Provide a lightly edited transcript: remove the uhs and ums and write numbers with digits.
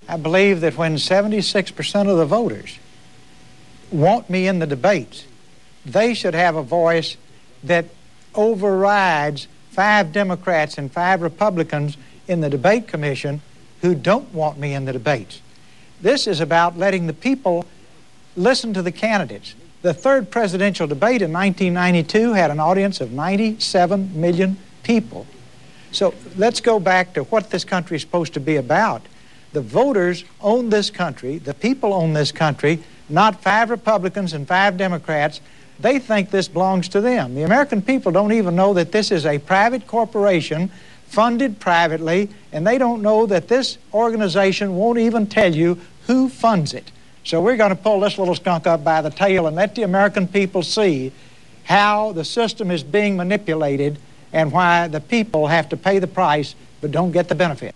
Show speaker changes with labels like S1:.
S1: I believe that when 76% of the voters want me in the debates, they should have a voice that overrides 5 Democrats and 5 Republicans in the debate commission who don't want me in the debates. This is about letting the people listen to the candidates. The third presidential debate in 1992 had an audience of 97 million people. So let's go back to what this country is supposed to be about. The voters own this country, the people own this country, not 5 Republicans and 5 Democrats. They think this belongs to them. The American people don't even know that this is a private corporation funded privately, and they don't know that this organization won't even tell you who funds it. So we're going to pull this little skunk up by the tail and let the American people see how the system is being manipulated and why the people have to pay the price but don't get the benefit.